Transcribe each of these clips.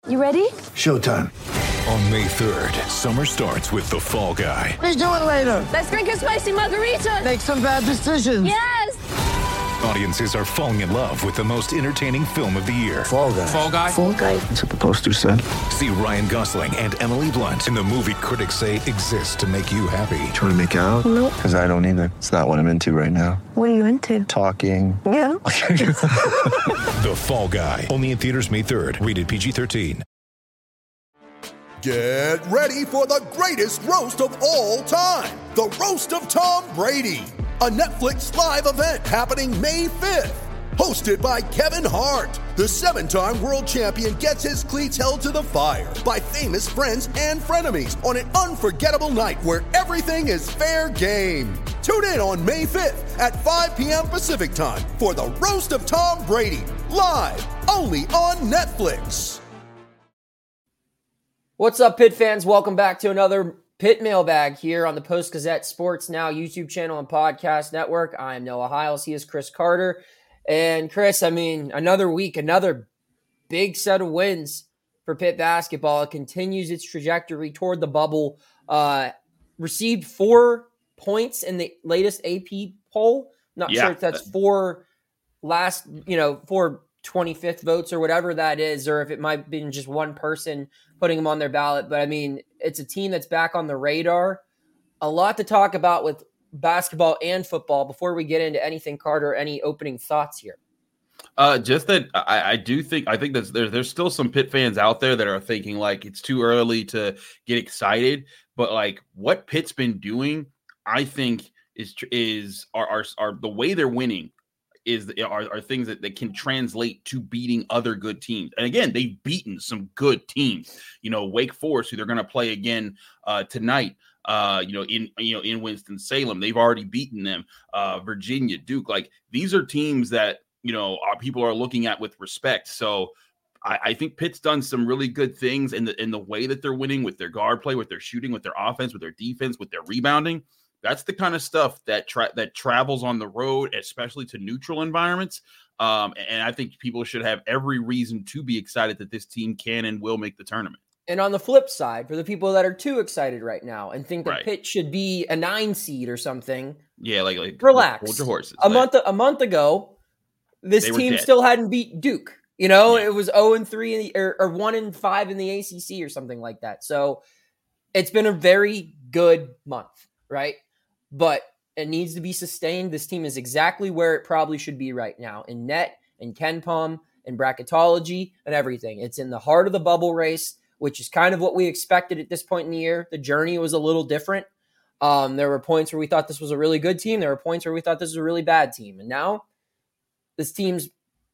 You ready? Showtime. On May 3rd, summer starts with The Fall Guy. Let's do it later. Let's drink a spicy margarita. Make some bad decisions. Yes. Audiences are falling in love with the most entertaining film of the year. Fall Guy. Fall Guy? Fall guy. That's what the poster said. See Ryan Gosling and Emily Blunt in the movie critics say exists to make you happy. Trying to make it out? Nope. Because I don't either. It's not what I'm into right now. What are you into? Talking. Yeah. The Fall Guy. Only in theaters May 3rd. Rated PG-13. Get ready for the greatest roast of all time. The Roast of Tom Brady. A Netflix live event happening May 5th. Hosted by Kevin Hart. The 7-time world champion gets his cleats held to the fire by famous friends and frenemies on an unforgettable night where everything is fair game. Tune in on May 5th at 5 p.m. Pacific time for the Roast of Tom Brady. Live only on Netflix. What's up, Pitt fans? Welcome back to another Pitt Mailbag here on the Post-Gazette Sports Now YouTube channel and podcast network. I am Noah Hiles. He is Chris Carter. And Chris, another week, another big set of wins for Pitt basketball. It continues its trajectory toward the bubble. Received 4 points in the latest AP poll. Not sure if that's 4 25th votes or whatever that is, or if it might have been just one person putting them on their ballot. But it's a team that's back on the radar. A lot to talk about with basketball and football. Before we get into anything, Carter, any opening thoughts here? Just that I think that there's still some Pitt fans out there that are thinking like it's too early to get excited, but like what Pitt's been doing, I think is the way they're winning are things that can translate to beating other good teams. And again, they've beaten some good teams. Wake Forest, who they're going to play again tonight. In Winston-Salem, they've already beaten them. Virginia, Duke, like these are teams that people are looking at with respect. So I think Pitt's done some really good things in the way that they're winning with their guard play, with their shooting, with their offense, with their defense, with their rebounding. That's the kind of stuff that travels on the road, especially to neutral environments. And I think people should have every reason to be excited that this team can and will make the tournament. And on the flip side, for the people that are too excited right now and think that Pitt should be a 9 seed or something, like relax. Hold your horses. A month ago, this team still hadn't beat Duke. It was 0-3 or 1-5 in the ACC or something like that. So it's been a very good month, right? But it needs to be sustained. This team is exactly where it probably should be right now in net, in KenPom, in bracketology, and everything. It's in the heart of the bubble race, which is kind of what we expected at this point in the year. The journey was a little different. There were points where we thought this was a really good team. There were points where we thought this was a really bad team. And now this team's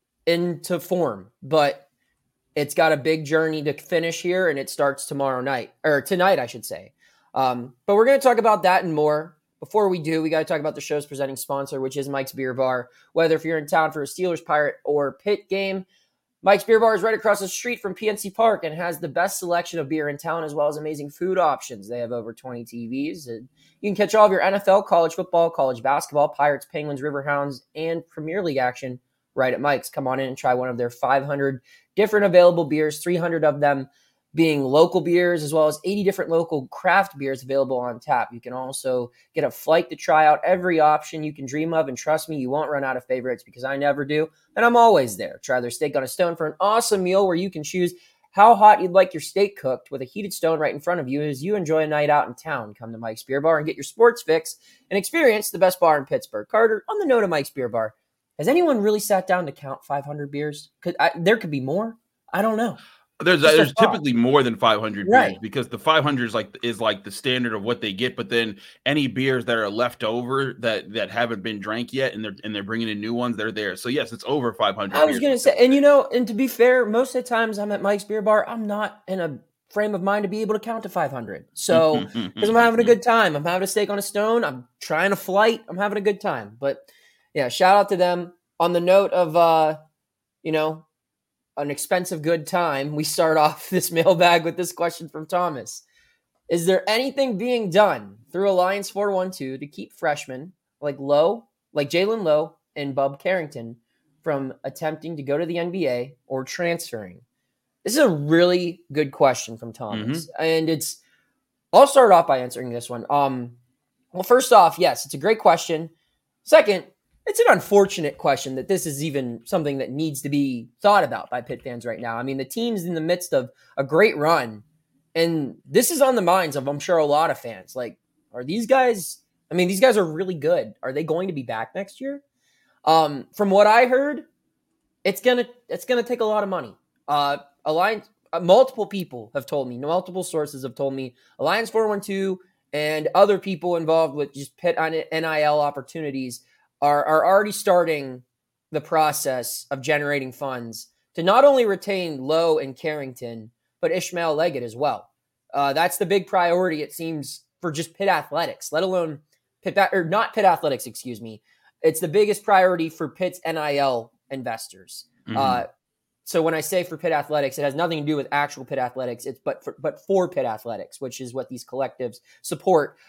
into form, but it's got a big journey to finish here, and it starts tonight, I should say. But we're going to talk about that and more. Before we do, we got to talk about the show's presenting sponsor, which is Mike's Beer Bar. Whether if you're in town for a Steelers, Pirate, or Pitt game, Mike's Beer Bar is right across the street from PNC Park and has the best selection of beer in town, as well as amazing food options. They have over 20 TVs. And you can catch all of your NFL, college football, college basketball, Pirates, Penguins, Riverhounds, and Premier League action right at Mike's. Come on in and try one of their 500 different available beers, 300 of them being local beers, as well as 80 different local craft beers available on tap. You can also get a flight to try out every option you can dream of, and trust me, you won't run out of favorites because I never do, and I'm always there. Try their steak on a stone for an awesome meal where you can choose how hot you'd like your steak cooked with a heated stone right in front of you as you enjoy a night out in town. Come to Mike's Beer Bar and get your sports fix and experience the best bar in Pittsburgh. Carter, on the note of Mike's Beer Bar, has anyone really sat down to count 500 beers? There could be more. I don't know. There's typically more than 500 beers, right? Because the 500 is like the standard of what they get. But then any beers that are left over that haven't been drank yet, and they're bringing in new ones, they're there. So yes, it's over 500. I was going to say, and to be fair, most of the times I'm at Mike's Beer Bar, I'm not in a frame of mind to be able to count to 500. So because I'm having a good time, I'm having a steak on a stone, I'm trying a flight, I'm having a good time. But yeah, shout out to them. On the note of an expensive good time, we start off this mailbag with this question from Thomas. Is there anything being done through Alliance 412 to keep freshmen like Jalen Lowe and Bub Carrington from attempting to go to the NBA or transferring? This is a really good question from Thomas. And I'll start off by answering this one. Well, first off, yes, it's a great question. Second, it's an unfortunate question that this is even something that needs to be thought about by Pitt fans right now. I mean, the team's in the midst of a great run, and this is on the minds of, I'm sure, a lot of fans. Like, are these guys, I mean, these guys are really good. Are they going to be back next year? From what I heard, it's gonna take a lot of money. Alliance, multiple people have told me, multiple sources have told me, Alliance 412 and other people involved with just Pitt on NIL opportunities are already starting the process of generating funds to not only retain Lowe and Carrington, but Ishmael Leggett as well. That's the big priority, it seems, for just Pitt Athletics, let alone not Pitt Athletics, excuse me. It's the biggest priority for Pitt's NIL investors. So when I say for Pitt Athletics, it has nothing to do with actual Pitt Athletics. It's but for Pitt Athletics, which is what these collectives support.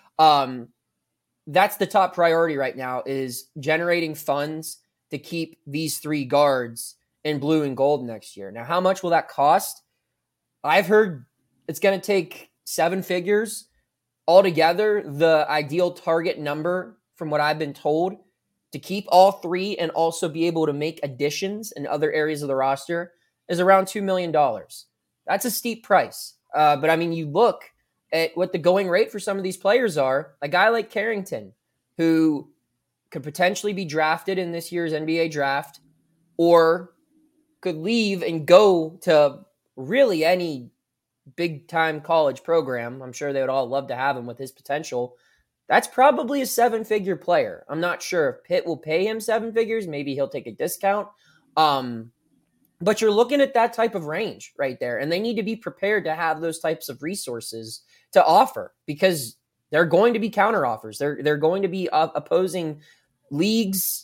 That's the top priority right now, is generating funds to keep these three guards in blue and gold next year. Now, how much will that cost? I've heard it's going to take 7 figures altogether. The ideal target number, from what I've been told, to keep all three and also be able to make additions in other areas of the roster, is around $2 million. That's a steep price. But I mean, you look at what the going rate for some of these players are. A guy like Carrington, who could potentially be drafted in this year's NBA draft, or could leave and go to really any big-time college program. I'm sure they would all love to have him with his potential. That's probably a 7-figure player. I'm not sure if Pitt will pay him 7 figures. Maybe he'll take a discount. But you're looking at that type of range right there. And they need to be prepared to have those types of resources to offer, because they're going to be counter offers. They're going to be opposing leagues,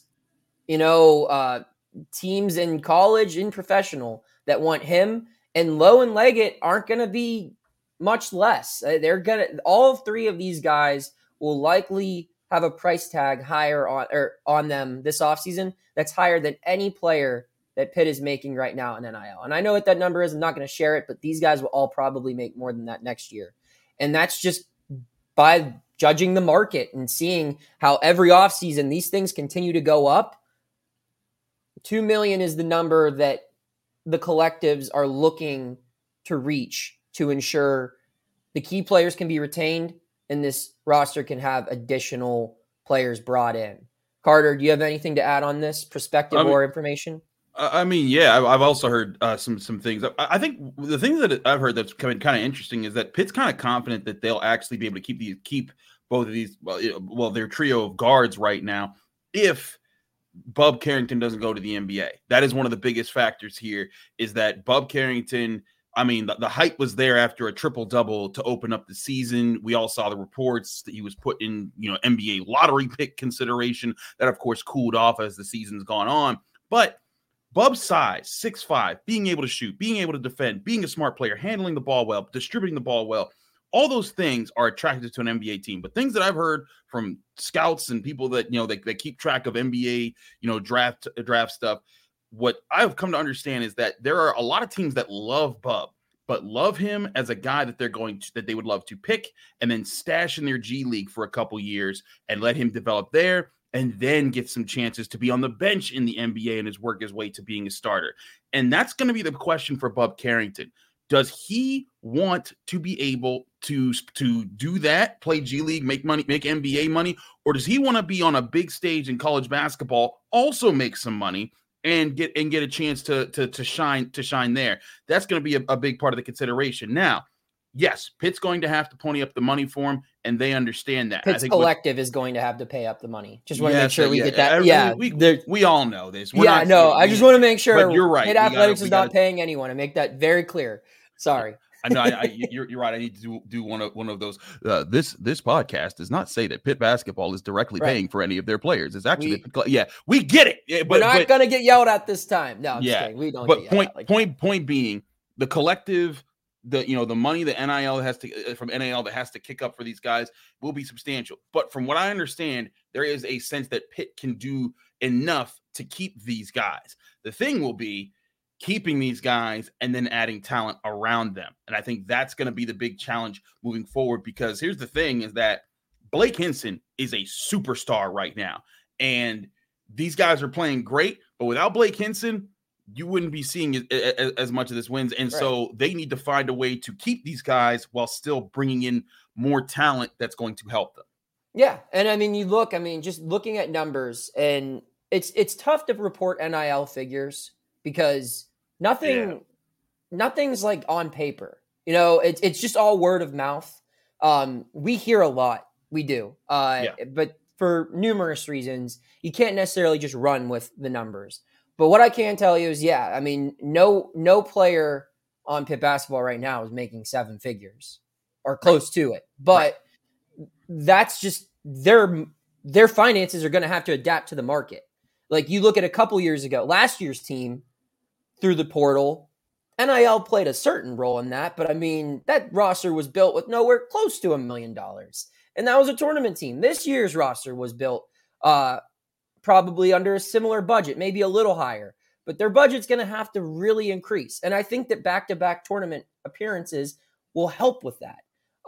teams in college and professional that want him. And Lowe and Leggett aren't going to be much less. All 3 of these guys will likely have a price tag higher on them this offseason that's higher than any player that Pitt is making right now in NIL. And I know what that number is. I'm not going to share it, but these guys will all probably make more than that next year. And that's just by judging the market and seeing how every offseason these things continue to go up. $2 million is the number that the collectives are looking to reach to ensure the key players can be retained and this roster can have additional players brought in. Carter, do you have anything to add on this perspective or information? Yeah, I've also heard some things. I think the things that I've heard that's kind of interesting is that Pitt's kind of confident that they'll actually be able to keep both of these, their trio of guards right now, if Bub Carrington doesn't go to the NBA. That is one of the biggest factors here, is that Bub Carrington, I mean, the hype was there after a triple-double to open up the season. We all saw the reports that he was put in, NBA lottery pick consideration. That, of course, cooled off as the season's gone on. But Bub's size, 6'5", being able to shoot, being able to defend, being a smart player, handling the ball well, distributing the ball well, all those things are attractive to an NBA team. But things that I've heard from scouts and people that, that keep track of NBA, draft stuff, what I've come to understand is that there are a lot of teams that love Bub, but love him as a guy that that they would love to pick and then stash in their G League for a couple years and let him develop there, and then get some chances to be on the bench in the NBA and work his way to being a starter. And that's going to be the question for Bub Carrington. Does he want to be able to do that, play G League, make money, make NBA money, or does he want to be on a big stage in college basketball, also make some money, and get a chance to shine there? That's going to be a big part of the consideration. Now, yes, Pitt's going to have to pony up the money for him, and they understand that. Pitt's collective is going to have to pay up the money. Just want to make sure we get that. We all know this. I just want to make sure. But you're right. Pitt Athletics is not paying anyone, and make that very clear. Sorry. I know. You're right. I need to do one of those. This podcast does not say that Pitt basketball is directly paying for any of their players. It's actually we get it. Yeah, we're not going to get yelled at this time. No, I'm just kidding. We don't. But point being, the collective, the money that NIL has to from NIL that has to kick up for these guys will be substantial. But from what I understand, there is a sense that Pitt can do enough to keep these guys. The thing will be, keeping these guys and then adding talent around them. And I think that's going to be the big challenge moving forward, because here's the thing is that Blake Hinson is a superstar right now. And these guys are playing great, but without Blake Hinson, you wouldn't be seeing as much of this wins. And so they need to find a way to keep these guys while still bringing in more talent that's going to help them. Yeah. And I mean, just looking at numbers, and it's tough to report NIL figures because nothing's like on paper. It's just all word of mouth. We hear a lot. We do. But for numerous reasons, you can't necessarily just run with the numbers. But what I can tell you is, no player on Pitt basketball right now is making 7 figures or close to it. But that's just their finances are going to have to adapt to the market. Like you look at a couple years ago, last year's team through the portal, NIL played a certain role in that. But I mean, that roster was built with nowhere close to $1 million. And that was a tournament team. This year's roster was built probably under a similar budget, maybe a little higher, but their budget's going to have to really increase. And I think that back-to-back tournament appearances will help with that.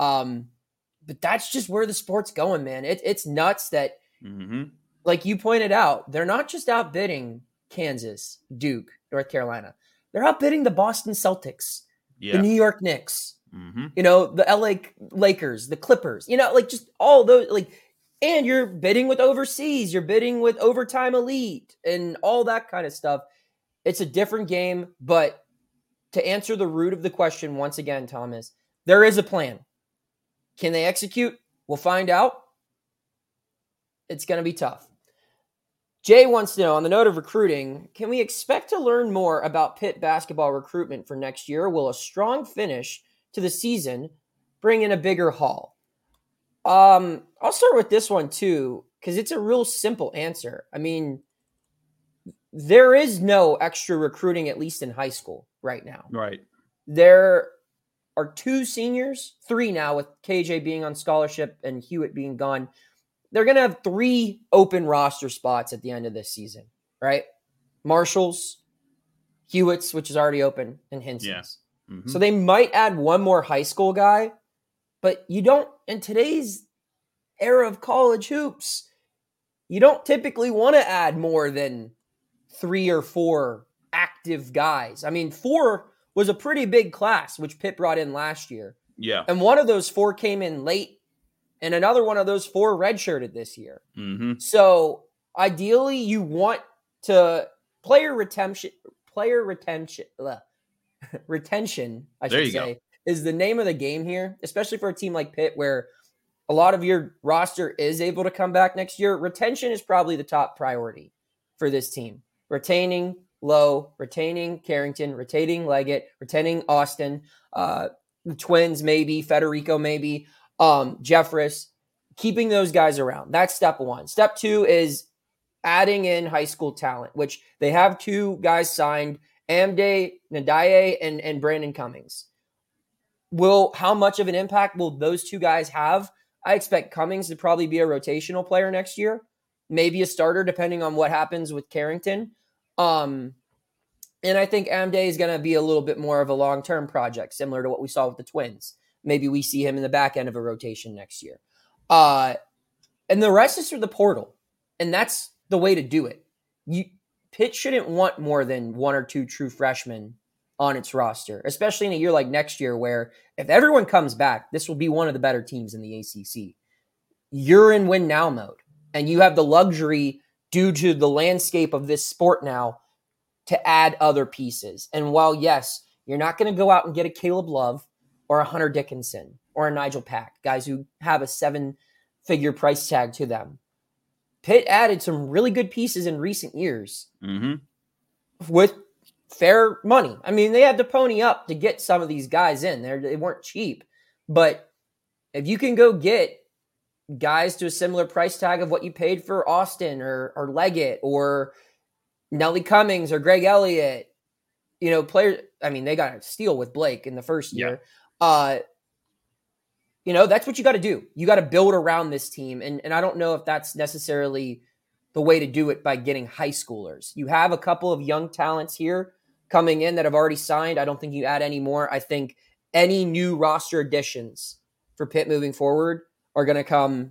But that's just where the sport's going, man. It's nuts that, like you pointed out, they're not just outbidding Kansas, Duke, North Carolina. They're outbidding the Boston Celtics, the New York Knicks, the LA Lakers, the Clippers, just all those, and you're bidding with overseas, you're bidding with Overtime Elite and all that kind of stuff. It's a different game, but to answer the root of the question once again, Thomas, there is a plan. Can they execute? We'll find out. It's going to be tough. Jay wants to know, on the note of recruiting, can we expect to learn more about Pitt basketball recruitment for next year? Will a strong finish to the season bring in a bigger haul? I'll start with this one too, because it's a real simple answer. I mean, there is no extra recruiting, at least in high school right now. Right. There are 2 seniors, 3 now, with KJ being on scholarship and Hewitt being gone. They're going to have 3 open roster spots at the end of this season, right? Marshall's, Hewitt's, which is already open, and Hinson's. Yeah. So they might add 1 more high school guy, but you don't, in today's era of college hoops, you don't typically want to add more than 3 or 4 active guys. I mean, 4 was a pretty big class, which Pitt brought in last year. Yeah. And one of those 4 came in late, and another one of those 4 redshirted this year. So ideally, you want to player retention, I should say, is the name of the game here, especially for a team like Pitt, where a lot of your roster is able to come back next year. Retention is probably the top priority for this team. Retaining Lowe, retaining Carrington, retaining Leggett, retaining Austin, the twins maybe, Federico maybe, Jeffress, keeping those guys around. That's step 1. Step 2 is adding in high school talent, which they have 2 guys signed, Amde Nadaye and Brandon Cummings. How much of an impact will those 2 guys have? I expect Cummings to probably be a rotational player next year, maybe a starter depending on what happens with Carrington. And I think Amde is going to be a little bit more of a long-term project, similar to what we saw with the Twins. Maybe we see him in the back end of a rotation next year. And the rest is through the portal. And that's the way to do it. Pitt shouldn't want more than 1 or 2 true freshmen on its roster, especially in a year like next year, where if everyone comes back, this will be one of the better teams in the ACC. You're in win now mode, and you have the luxury, due to the landscape of this sport now, to add other pieces. And while, yes, you're not going to go out and get a Caleb Love or a Hunter Dickinson or a Nigel Pack, guys who have a 7-figure price tag to them. Pitt added some really good pieces in recent years with fair money. I mean, they had to pony up to get some of these guys in there. They weren't cheap. But if you can go get guys to a similar price tag of what you paid for Austin or Leggett or Nelly Cummings or Greg Elliott, players, I mean, they got a steal with Blake in the first year. That's what you got to do. You got to build around this team. And I don't know if that's necessarily the way to do it by getting high schoolers. You have a couple of young talents here, coming in that have already signed. I don't think you add any more. I think any new roster additions for Pitt moving forward are going to come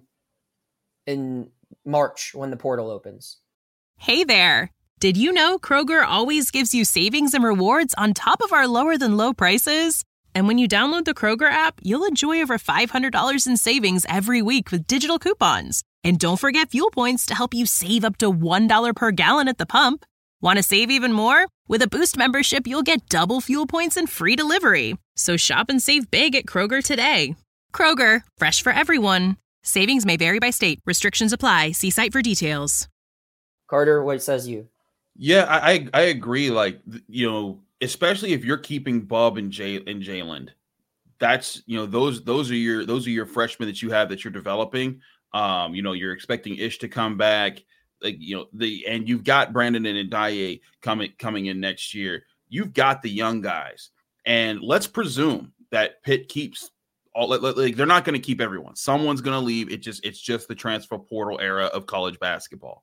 in March when the portal opens. Hey there. Did you know Kroger always gives you savings and rewards on top of our lower than low prices? And when you download the Kroger app, you'll enjoy over $500 in savings every week with digital coupons. And don't forget fuel points to help you save up to $1 per gallon at the pump. Want to save even more? With a Boost membership, you'll get double fuel points and free delivery. So shop and save big at Kroger today. Kroger, fresh for everyone. Savings may vary by state. Restrictions apply. See site for details. Carter, what says you? Yeah, I agree. Like, especially if you're keeping Bub and Jalen, that's, those are your freshmen that you have that you're developing. You're expecting Ish to come back. Like, and you've got Brandon and Ndiaye coming in next year. You've got the young guys, and let's presume that Pitt keeps all. Like, they're not going to keep everyone. Someone's going to leave. It's just the transfer portal era of college basketball.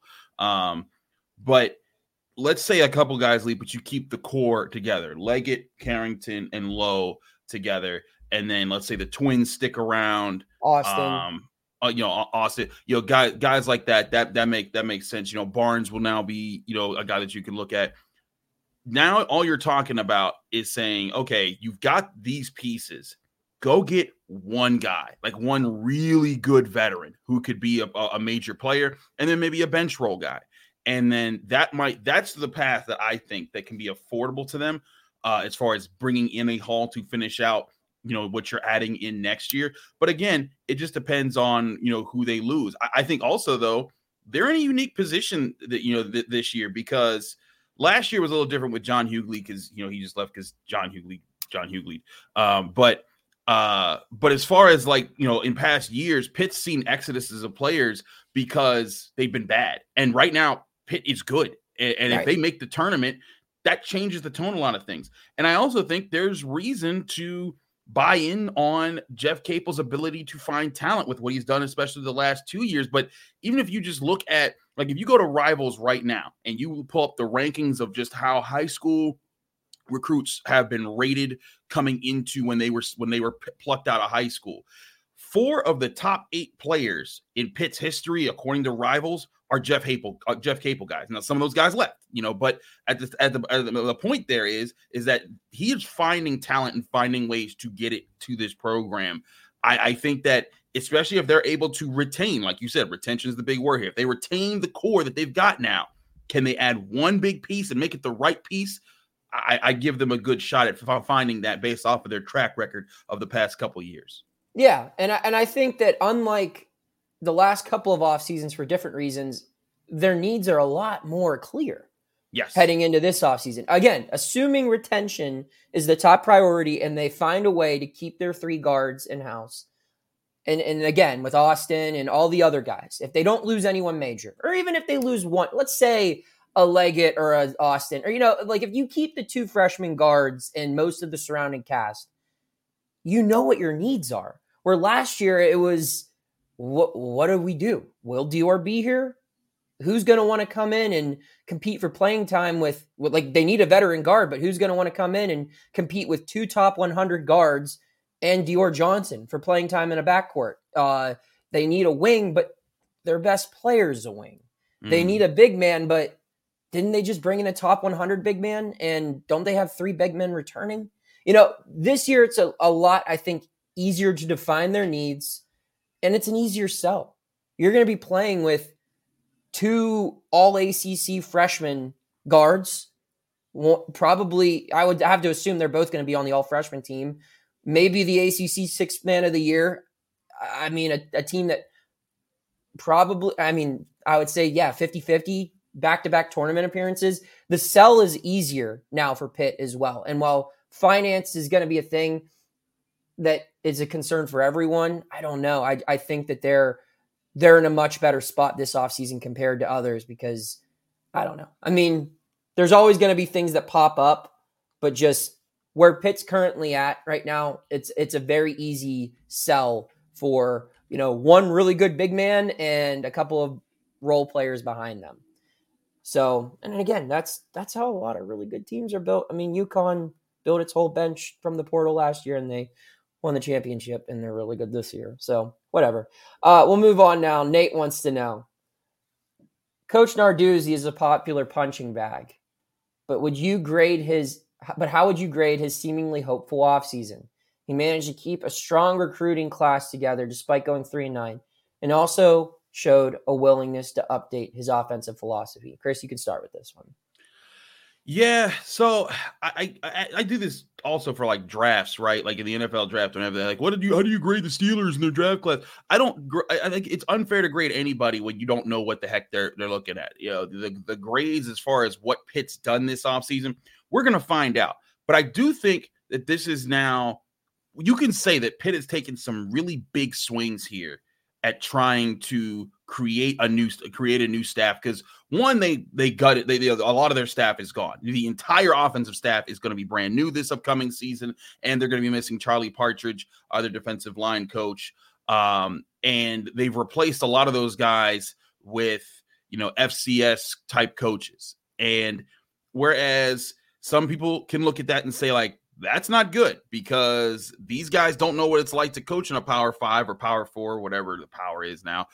But let's say a couple guys leave, but you keep the core together: Leggett, Carrington, and Lowe together, and then let's say the twins stick around. Austin. Austin, guys like that makes sense. Barnes will now be, a guy that you can look at. Now, all you're talking about is saying, okay, you've got these pieces. Go get one guy, like one really good veteran who could be a major player, and then maybe a bench role guy. And then that's the path that I think that can be affordable to them as far as bringing in a haul to finish out what you're adding in next year. But again, it just depends on, who they lose. I think also, though, they're in a unique position that, this year, because last year was a little different with John Hughley because, he just left because John Hughley. But as far as in past years, Pitt's seen exoduses of players because they've been bad. And right now, Pitt is good. And right. If they make the tournament, that changes the tone of a lot of things. And I also think there's reason to buy in on Jeff Capel's ability to find talent with what he's done, especially the last 2 years. But even if you just look at, if you go to Rivals right now and you pull up the rankings of just how high school recruits have been rated coming into when they were plucked out of high school, 4 of the top 8 players in Pitt's history, according to Rivals, are Jeff Capel guys. Now, some of those guys left, but at the point there is that he is finding talent and finding ways to get it to this program. I think that especially if they're able to retain, like you said, retention is the big word here. If they retain the core that they've got now, can they add one big piece and make it the right piece? I give them a good shot at finding that based off of their track record of the past couple of years. Yeah, and I think that unlike the last couple of off seasons for different reasons, their needs are a lot more clear. Yes. Heading into this offseason. Again, assuming retention is the top priority and they find a way to keep their 3 guards in-house. And again, with Austin and all the other guys, if they don't lose anyone major, or even if they lose one, let's say a Leggett or a Austin, or, if you keep the 2 freshman guards and most of the surrounding cast, what your needs are. Where last year it was, what do we do? Will Dior be here? Who's going to want to come in and compete for playing time with they need a veteran guard, but who's going to want to come in and compete with 2 top 100 guards and Dior Johnson for playing time in a backcourt? They need a wing, but their best player is a wing. They need a big man, but didn't they just bring in a top 100 big man? And don't they have 3 big men returning? This year it's a lot, I think, easier to define their needs, and it's an easier sell. You're going to be playing with 2 all-ACC freshman guards. Probably, I would have to assume they're both going to be on the all-freshman team. Maybe the ACC 6th man of the year. I mean, a team that probably, I would say, 50-50, back-to-back tournament appearances. The sell is easier now for Pitt as well. And while finance is going to be a thing that is a concern for everyone, I don't know. I think that they're in a much better spot this offseason compared to others because, I don't know. There's always going to be things that pop up, but just where Pitt's currently at right now, it's a very easy sell for, one really good big man and a couple of role players behind them. So, and again, that's how a lot of really good teams are built. I mean, UConn built its whole bench from the portal last year, and they won the championship, and they're really good this year. So, whatever. We'll move on now. Nate wants to know. Coach Narduzzi is a popular punching bag, but how would you grade his seemingly hopeful offseason? He managed to keep a strong recruiting class together despite going 3-9, and also showed a willingness to update his offensive philosophy. Chris, you can start with this one. Yeah, so I do this also for like drafts, right? Like in the NFL draft and everything. Like, how do you grade the Steelers in their draft class? I think it's unfair to grade anybody when you don't know what the heck they're looking at. You know, the grades as far as what Pitt's done this offseason, we're gonna find out. But I do think that this is now, you can say that Pitt has taken some really big swings here at trying to create a new staff, because one, they got it. A lot of their staff is gone. The entire offensive staff is going to be brand new this upcoming season, and they're going to be missing Charlie Partridge, their defensive line coach. And they've replaced a lot of those guys with, FCS type coaches. And whereas some people can look at that and say, like, that's not good, because these guys don't know what it's like to coach in a Power 5 or Power 4, whatever the power is now.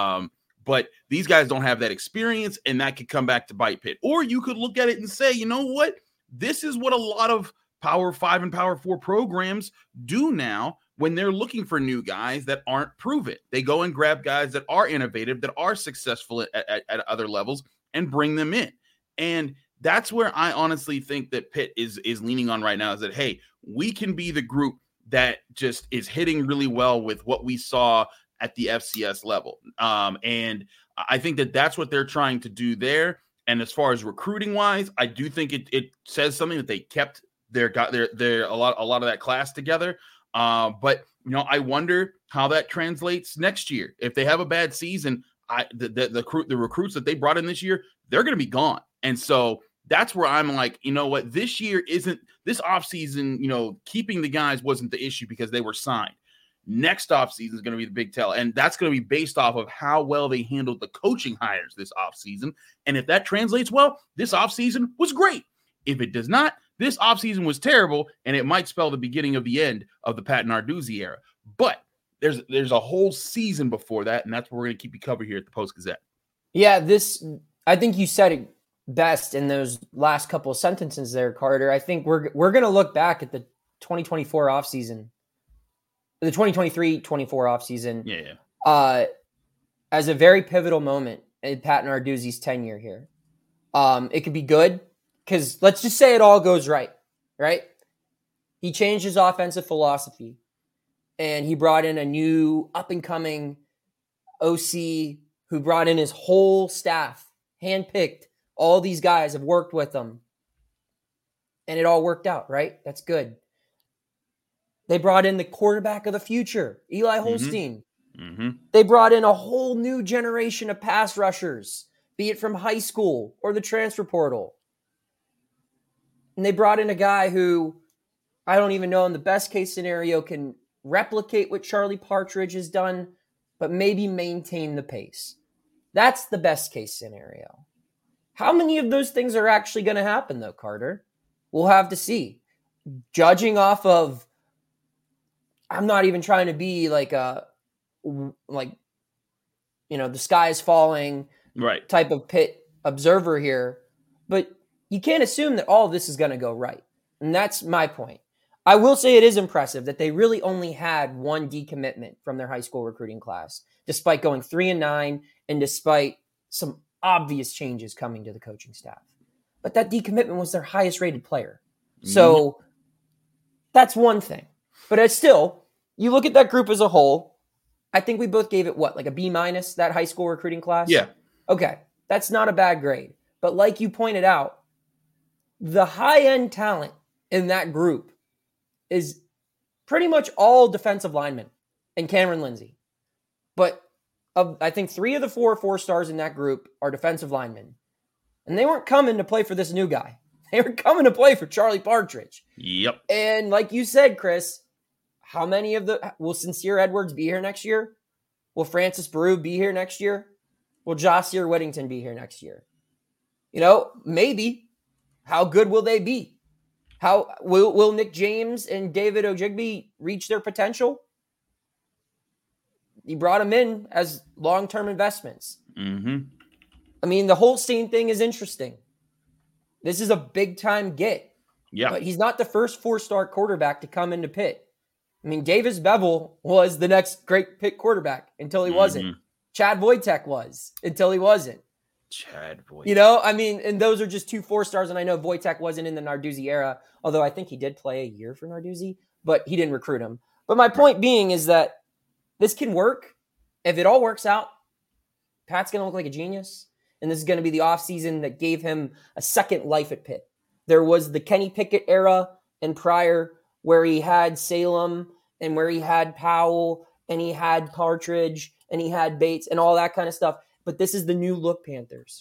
But these guys don't have that experience, and that could come back to bite Pitt. Or you could look at it and say, you know what? This is what a lot of Power 5 and Power 4 programs do now when they're looking for new guys that aren't proven. They go and grab guys that are innovative, that are successful at other levels, and bring them in. And that's where I honestly think that Pitt is leaning on right now, is that, hey, we can be the group that just is hitting really well with what we saw at the FCS level. And I think that that's what they're trying to do there. And as far as recruiting wise, I do think it says something that they kept their a lot of that class together. But I wonder how that translates next year. If they have a bad season, the recruits that they brought in this year, they're going to be gone. And so that's where I'm like, you know what, this offseason, keeping the guys wasn't the issue because they were signed. Next offseason is going to be the big tell. And that's going to be based off of how well they handled the coaching hires this offseason. And if that translates well, this offseason was great. If it does not, this offseason was terrible, and it might spell the beginning of the end of the Pat Narduzzi era. But there's a whole season before that, and that's what we're going to keep you covered here at the Post-Gazette. Yeah, I think you said it best in those last couple of sentences there, Carter. I think we're going to look back at the 2024 offseason, the 2023-24 offseason, as a very pivotal moment in Pat Narduzzi's tenure here. It could be good, because let's just say it all goes right? He changed his offensive philosophy, and he brought in a new up-and-coming OC who brought in his whole staff, handpicked. All these guys have worked with him, and it all worked out, right? That's good. They brought in the quarterback of the future, Eli Holstein. Mm-hmm. They brought in a whole new generation of pass rushers, be it from high school or the transfer portal. And they brought in a guy who, I don't even know in the best case scenario, can replicate what Charlie Partridge has done, but maybe maintain the pace. That's the best case scenario. How many of those things are actually going to happen, though, Carter? We'll have to see. Judging off of, I'm not even trying to be the sky is falling type of Pitt observer here, but you can't assume that all of this is going to go right. And that's my point. I will say it is impressive that they really only had one decommitment from their high school recruiting class, despite going 3-9 and despite some obvious changes coming to the coaching staff. But that decommitment was their highest rated player. So that's one thing. But it's still, you look at that group as a whole, I think we both gave it a B-, that high school recruiting class? Yeah. Okay. That's not a bad grade. But like you pointed out, the high-end talent in that group is pretty much all defensive linemen and Cameron Lindsay. But I think 3 of the 4 stars in that group are defensive linemen. And they weren't coming to play for this new guy. They were coming to play for Charlie Partridge. Yep. And like you said, Chris, how many will Sincere Edwards be here next year? Will Francis Baru be here next year? Will Josier Whittington be here next year? Maybe. How good will they be? How will Nick James and David Ojigbe reach their potential? He brought them in as long-term investments. Mm-hmm. I mean, the Holstein thing is interesting. This is a big-time get. Yeah. But he's not the first 4-star quarterback to come into Pitt. I mean, Davis Bevel was the next great Pitt quarterback until he wasn't. Chad Wojtek was until he wasn't. Chad Wojtek. I mean, and those are just 2 4-stars, and I know Wojtek wasn't in the Narduzzi era, although I think he did play a year for Narduzzi, but he didn't recruit him. But my point being is that this can work. If it all works out, Pat's going to look like a genius, and this is going to be the offseason that gave him a second life at Pitt. There was the Kenny Pickett era and prior where he had Salem and where he had Powell and he had Partridge and he had Bates and all that kind of stuff. But this is the new look Panthers.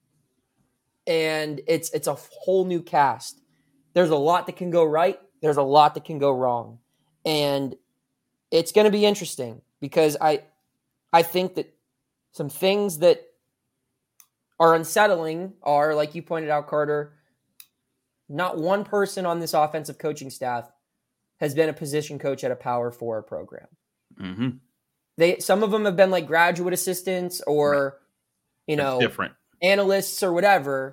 And it's a whole new cast. There's a lot that can go right. There's a lot that can go wrong. And it's going to be interesting because I think that some things that are unsettling are, like you pointed out, Carter, not one person on this offensive coaching staff has been a position coach at a Power 4 program. Mm-hmm. Some of them have been like graduate assistants or, different analysts or whatever,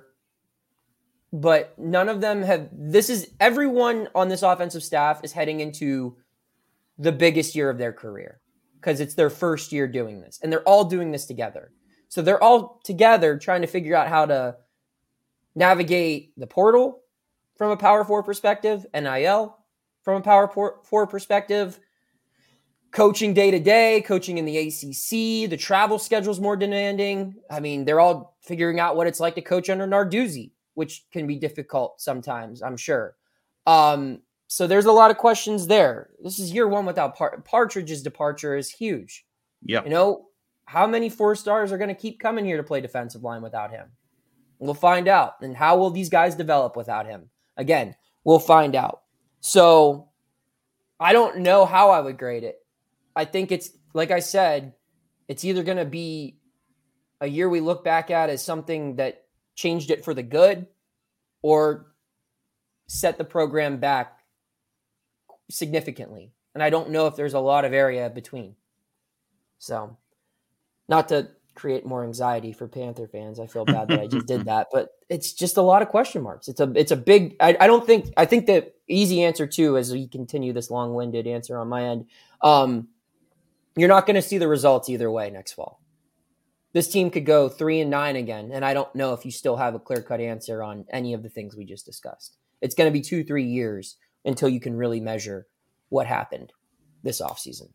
but none of them have. Everyone on this offensive staff is heading into the biggest year of their career because it's their first year doing this, and they're all doing this together. So they're all together trying to figure out how to navigate the portal from a Power 4 perspective, NIL from a Power 4 perspective, coaching day to day, coaching in the ACC, the travel schedule's more demanding. I mean, they're all figuring out what it's like to coach under Narduzzi, which can be difficult sometimes, I'm sure. So there's a lot of questions there. This is year one without Partridge's departure is huge. Yeah. How many 4-stars are going to keep coming here to play defensive line without him? We'll find out. And how will these guys develop without him? Again, we'll find out. So I don't know how I would grade it. I think it's, like I said, it's either going to be a year we look back at as something that changed it for the good or set the program back significantly. And I don't know if there's a lot of area between. So, not to create more anxiety for Panther fans. I feel bad that I just did that, but it's just a lot of question marks. It's a big, I think the easy answer too, as we continue this long-winded answer on my end, you're not going to see the results either way next fall. This team could go 3-9 again, and I don't know if you still have a clear-cut answer on any of the things we just discussed. It's going to be 2-3 years until you can really measure what happened this offseason.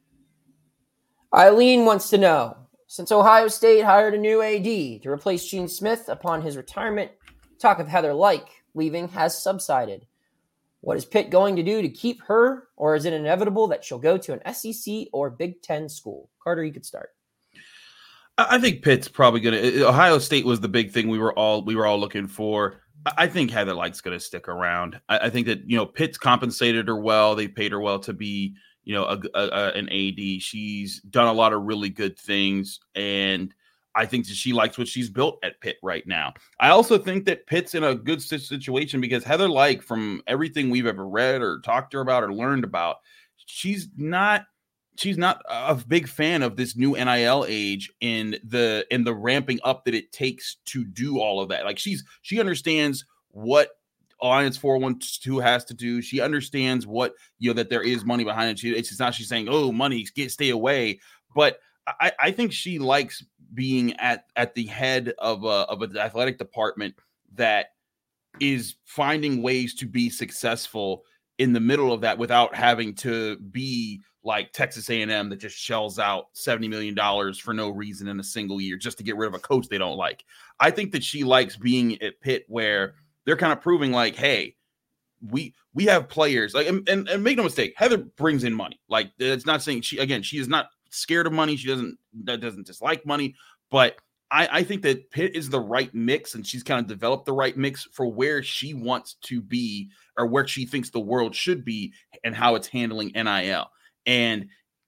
Eileen wants to know, since Ohio State hired a new AD to replace Gene Smith upon his retirement, talk of Heather Lyke leaving has subsided. What is Pitt going to do to keep her, or is it inevitable that she'll go to an SEC or Big Ten school? Carter, you could start. I think Pitt's probably going to. Ohio State was the big thing we were all looking for. I think Heather Lyke's going to stick around. I think that Pitt's compensated her well. They paid her well to be an AD. She's done a lot of really good things, and I think that she likes what she's built at Pitt right now. I also think that Pitt's in a good situation because Heather Lyke, from everything we've ever read or talked to her about or learned about, she's not a big fan of this new NIL age in the ramping up that it takes to do all of that. Like she understands what Alliance 412 has to do. She understands what, that there is money behind it. It's just not she's saying, oh, money, stay away. But I think she likes being at the head of an athletic department that is finding ways to be successful in the middle of that without having to be like Texas A&M that just shells out $70 million for no reason in a single year just to get rid of a coach they don't like. I think that she likes being at Pitt where they're kind of proving like, hey, we have players like, and make no mistake, Heather brings in money. Like it's not saying she is not scared of money. She doesn't dislike money, but I think that Pitt is the right mix, and she's kind of developed the right mix for where she wants to be or where she thinks the world should be and how it's handling NIL. And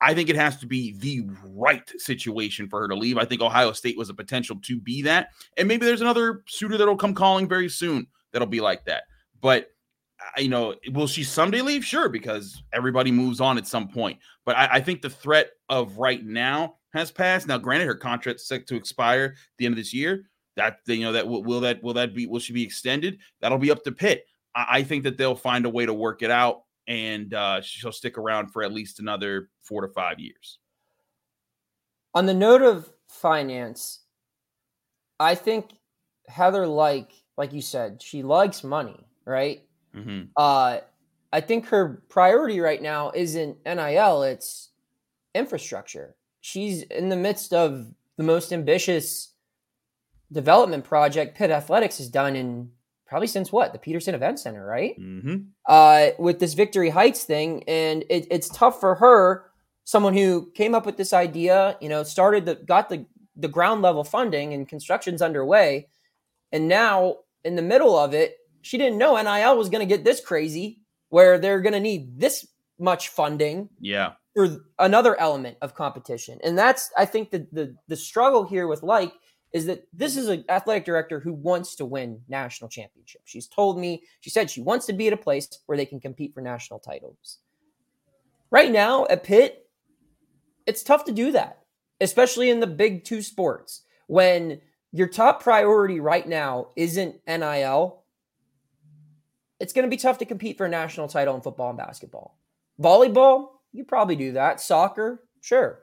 I think it has to be the right situation for her to leave. I think Ohio State was a potential to be that. And maybe there's another suitor that'll come calling very soon that'll be like that. But, will she someday leave? Sure, because everybody moves on at some point. But I think the threat of right now has passed. Now, granted, her contract's set to expire at the end of this year. Will she be extended? That'll be up to Pitt. I think that they'll find a way to work it out, and she'll stick around for at least another 4 to 5 years. On the note of finance, I think Heather, like you said, she likes money, right? Mm-hmm. I think her priority right now isn't NIL, it's infrastructure. She's in the midst of the most ambitious development project Pitt Athletics has done in probably since the Peterson Event Center, right? Mm-hmm. With this Victory Heights thing. And it's tough for her, someone who came up with this idea, got the ground level funding and construction's underway. And now in the middle of it, she didn't know NIL was going to get this crazy where they're going to need this much funding. Yeah. For another element of competition. And that's, I think the struggle here with is that this is an athletic director who wants to win national championships. She said she wants to be at a place where they can compete for national titles. Right now at Pitt, it's tough to do that, especially in the big two sports. When your top priority right now isn't NIL, it's going to be tough to compete for a national title in football and basketball. Volleyball, you probably do that. Soccer, sure.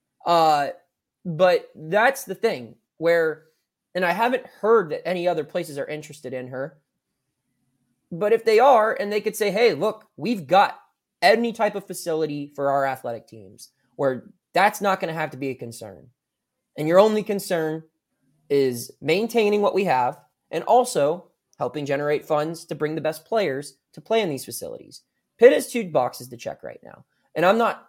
But that's the thing. And I haven't heard that any other places are interested in her. But if they are, and they could say, hey, look, we've got any type of facility for our athletic teams where that's not going to have to be a concern. And your only concern is maintaining what we have and also helping generate funds to bring the best players to play in these facilities. Pitt has 2 boxes to check right now. And I'm not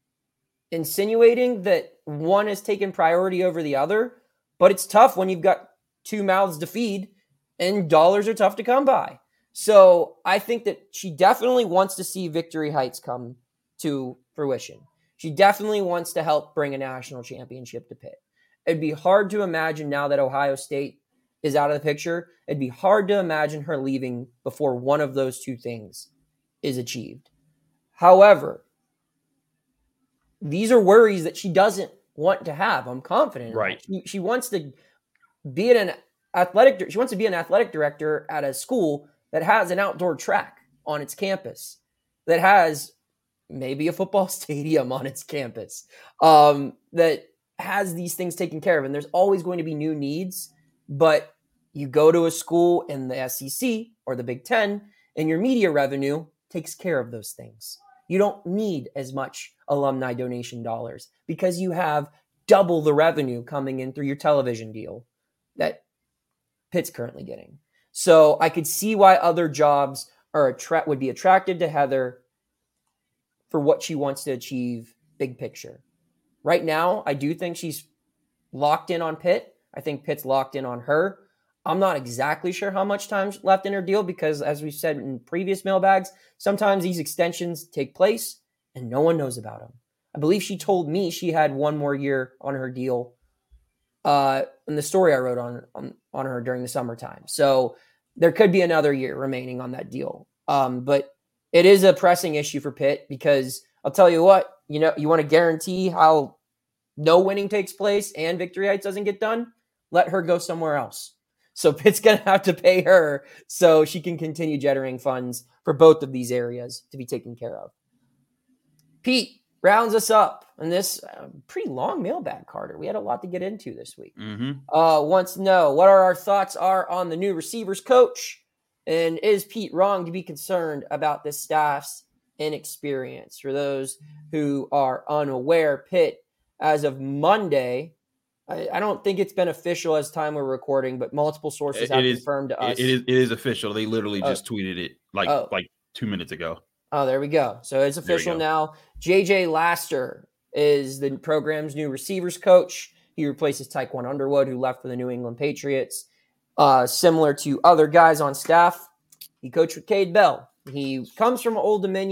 insinuating that one is taking priority over the other, but it's tough when you've got 2 mouths to feed and dollars are tough to come by. So I think that she definitely wants to see Victory Heights come to fruition. She definitely wants to help bring a national championship to Pitt. It'd be hard to imagine now that Ohio State is out of the picture. It'd be hard to imagine her leaving before one of those 2 things is achieved. However, these are worries that she doesn't want to have. I'm confident. Right. She wants to be an athletic. She wants to be an athletic director at a school that has an outdoor track on its campus, that has maybe a football stadium on its campus, that has these things taken care of. And there's always going to be new needs, but you go to a school in the SEC or the Big Ten, and your media revenue takes care of those things. You don't need as much alumni donation dollars because you have double the revenue coming in through your television deal that Pitt's currently getting. So I could see why other jobs would be attracted to Heather for what she wants to achieve big picture. Right now, I do think she's locked in on Pitt. I think Pitt's locked in on her. I'm not exactly sure how much time's left in her deal because, as we said in previous mailbags, sometimes these extensions take place and no one knows about them. I believe she told me she had 1 more year on her deal in the story I wrote on her during the summertime. So there could be another year remaining on that deal. But it is a pressing issue for Pitt because I'll tell you what, you want to guarantee how no winning takes place and Victory Heights doesn't get done, let her go somewhere else. So Pitt's going to have to pay her so she can continue generating funds for both of these areas to be taken care of. Pete rounds us up in this pretty long mailbag, Carter. We had a lot to get into this week. Mm-hmm. Wants to know what our thoughts are on the new receivers coach, and is Pete wrong to be concerned about this staff's inexperience? For those who are unaware, Pitt, as of Monday, I don't think it's been official as time we're recording, but multiple sources have confirmed to us. It is official. They literally just tweeted it like 2 minutes ago. Oh, there we go. So it's official now. JJ Laster is the program's new receivers coach. He replaces Tyquan Underwood, who left for the New England Patriots. Similar to other guys on staff, he coached with Cade Bell. He comes from Old Dominion.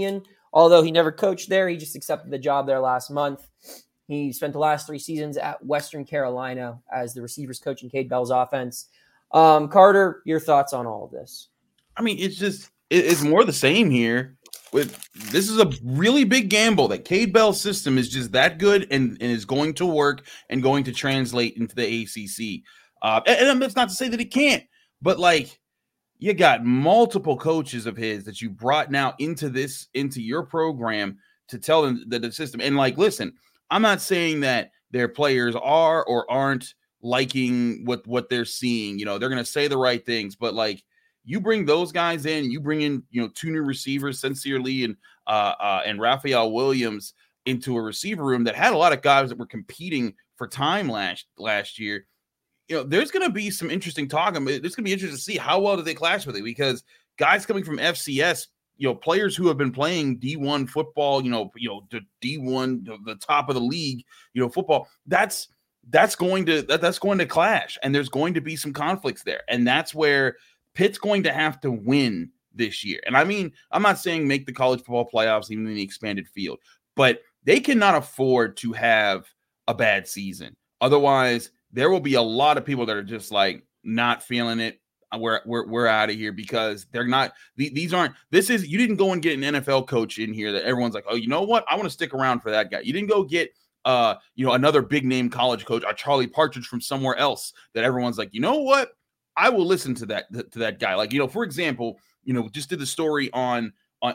Although he never coached there, he just accepted the job there last month. He spent the last 3 seasons at Western Carolina as the receivers coach in Cade Bell's offense. Carter, your thoughts on all of this? I mean, it's more the same here. This is a really big gamble that Cade Bell's system is just that good and is going to work and going to translate into the ACC. And that's not to say that it can't, but like you got multiple coaches of his that you brought now into your program to tell them that the system. And like, listen, I'm not saying that their players are or aren't liking what they're seeing. You know, they're going to say the right things, but like you bring those guys in, you bring in, 2 new receivers, Sincere Lee and Raphael Williams into a receiver room that had a lot of guys that were competing for time last year. There's going to be some interesting talk. I mean, there's going to be interesting to see how well do they clash with it, because guys coming from FCS, players who have been playing D1 football, the D1, the top of the league, football, that's going to clash, and there's going to be some conflicts there. And that's where Pitt's going to have to win this year. And I mean, I'm not saying make the college football playoffs, even in the expanded field, but they cannot afford to have a bad season. Otherwise, there will be a lot of people that are just like not feeling it. We're out of here, because they're not. These aren't. This is, you didn't go and get an NFL coach in here that everyone's like, oh, you know what? I want to stick around for that guy. You didn't go get another big name college coach, a Charlie Partridge from somewhere else that everyone's like, you know what? I will listen to that guy. Like, for example, just did the story on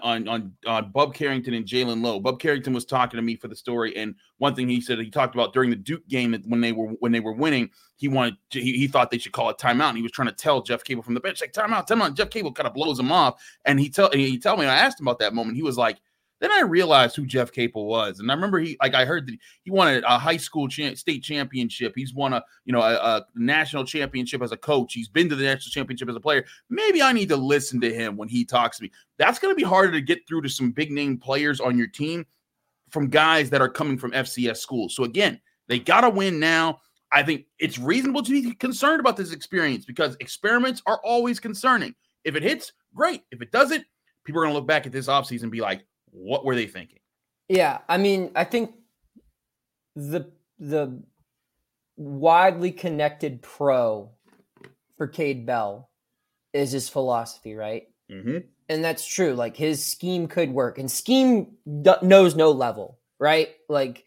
Bub Carrington and Jalen Lowe. Bub Carrington was talking to me for the story, and one thing he said, he talked about during the Duke game when they were winning, he thought they should call a timeout, and he was trying to tell Jeff Cable from the bench, like, timeout. Jeff Cable kind of blows him off, and he told me, and I asked him about that moment. He was like, then I realized who Jeff Capel was. And I remember I heard that he won a high school state championship. He's won a national championship as a coach. He's been to the national championship as a player. Maybe I need to listen to him when he talks to me. That's going to be harder to get through to some big name players on your team from guys that are coming from FCS schools. So again, they got to win now. I think it's reasonable to be concerned about this experience, because experiments are always concerning. If it hits, great. If it doesn't, people are going to look back at this offseason and be like, what were they thinking? Yeah, I mean, I think the widely connected pro for Cade Bell is his philosophy, right? Mm-hmm. And that's true. Like, his scheme could work, and scheme knows no level, right? Like,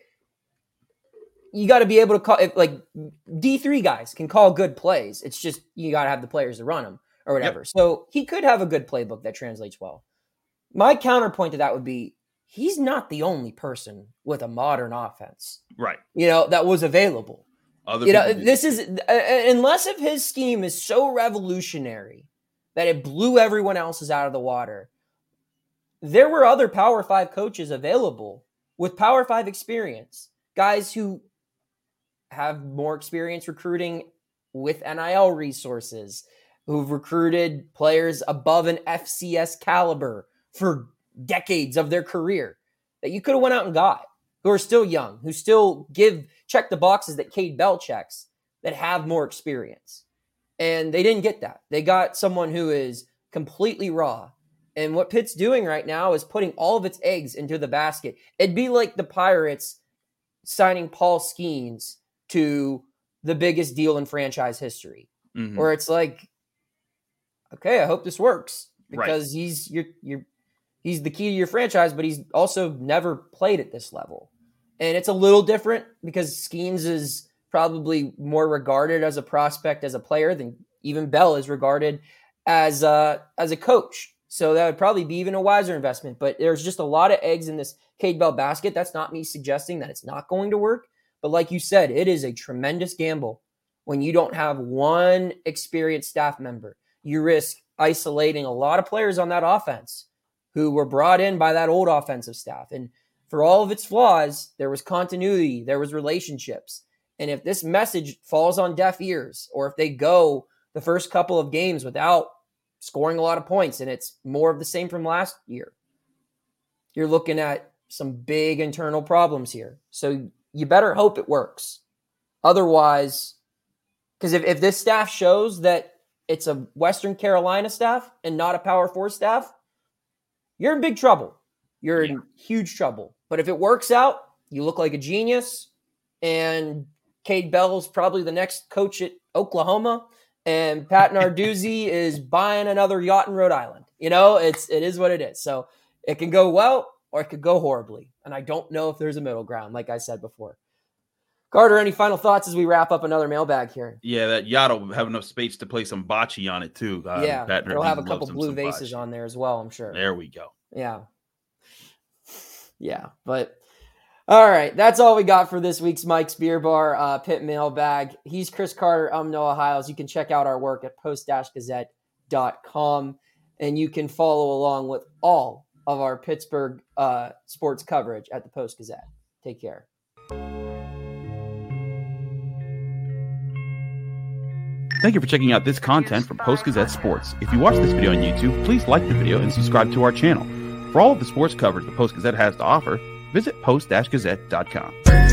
you got to be able to call it. Like, D3 guys can call good plays. It's just you got to have the players to run them or whatever. Yep. So he could have a good playbook that translates well. My counterpoint to that would be, he's not the only person with a modern offense, right? That was available. This is, unless if his scheme is so revolutionary that it blew everyone else's out of the water, there were other Power 5 coaches available with Power 5 experience, guys who have more experience recruiting with NIL resources, who've recruited players above an FCS caliber for decades of their career, that you could have went out and got, who are still young, who still check the boxes that Cade Bell checks, that have more experience. And they didn't get that. They got someone who is completely raw. And what Pitt's doing right now is putting all of its eggs into the basket. It'd be like the Pirates signing Paul Skeens to the biggest deal in franchise history, where it's like, okay, I hope this works, because he's the key to your franchise, but he's also never played at this level. And it's a little different because Skeens is probably more regarded as a prospect, as a player, than even Bell is regarded as a coach. So that would probably be even a wiser investment. But there's just a lot of eggs in this Cade Bell basket. That's not me suggesting that it's not going to work. But like you said, it is a tremendous gamble when you don't have one experienced staff member. You risk isolating a lot of players on that offense who were brought in by that old offensive staff. And for all of its flaws, there was continuity, there was relationships. And if this message falls on deaf ears, or if they go the first couple of games without scoring a lot of points, and it's more of the same from last year, you're looking at some big internal problems here. So you better hope it works. Otherwise, because if this staff shows that it's a Western Carolina staff and not a Power 4 staff, you're in big trouble. you're in huge trouble. But if it works out, you look like a genius, and Cade Bell's probably the next coach at Oklahoma, and Pat Narduzzi is buying another yacht in Rhode Island. You know, it is what it is. So it can go well or it could go horribly. And I don't know if there's a middle ground, like I said before. Carter, any final thoughts as we wrap up another mailbag here? Yeah, that yacht will have enough space to play some bocce on it too. It'll have a couple blue vases on there as well, I'm sure. There we go. Yeah, but all right, that's all we got for this week's Mike's Beer Bar Pit Mailbag. He's Chris Carter. I'm Noah Hiles. You can check out our work at post-gazette.com, and you can follow along with all of our Pittsburgh sports coverage at the Post-Gazette. Take care. Thank you for checking out this content from Post-Gazette Sports. If you watch this video on YouTube, please like the video and subscribe to our channel. For all of the sports coverage the Post-Gazette has to offer, visit post-gazette.com.